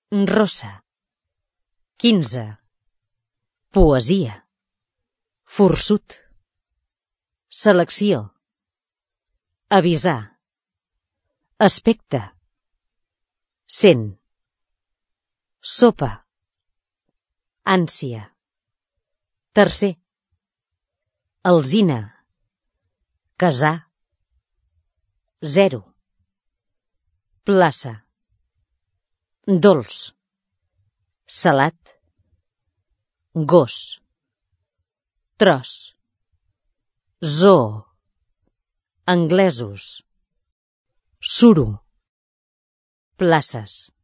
rossa. 15. Poesia. Forçut. Selecció. Avisar. Aspecte. 100. Sopa. Ànsia. Tercer. Alzina. Casar. 0. Plaça. Dolç. Salat. Gos. Tros. Zoo. Anglesos. Suro. Places.